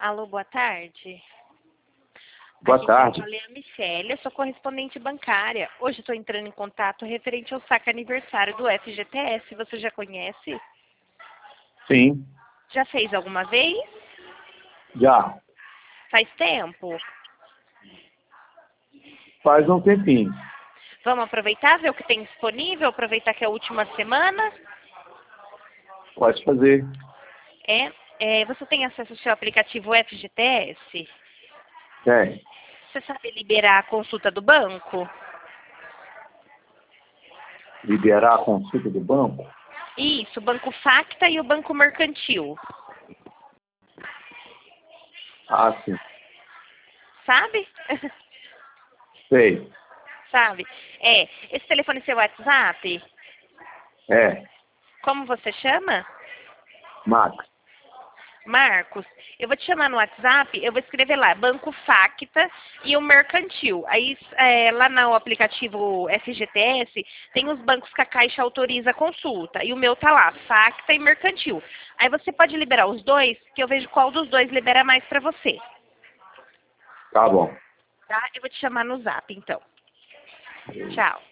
Alô, boa tarde. Boa tarde. Aqui é a Michelle, eu sou correspondente bancária. Hoje estou entrando em contato referente ao saque aniversário do FGTS. Você já conhece? Sim, Já fez alguma vez? já. Faz tempo? Faz um tempinho. Vamos aproveitar, ver o que tem disponível, aproveitar que é a última semana. Pode fazer. Você tem acesso ao seu aplicativo FGTS? Tem. Você sabe liberar a consulta do banco? Liberar a consulta do banco? Isso, o Banco Facta e o Banco Mercantil. Ah, sim. Sabe? Sei. Sabe? Esse telefone é seu WhatsApp? É. Como você chama? Max. Marcos, eu vou te chamar no WhatsApp, eu vou escrever lá, Banco Facta e o Mercantil. Aí, lá no aplicativo FGTS, tem os bancos que a Caixa autoriza a consulta. E o meu tá lá, Facta e Mercantil. Aí você pode liberar os dois, que eu vejo qual dos dois libera mais para você. Tá bom. Tá? Eu vou te chamar no Zap, então. Tchau.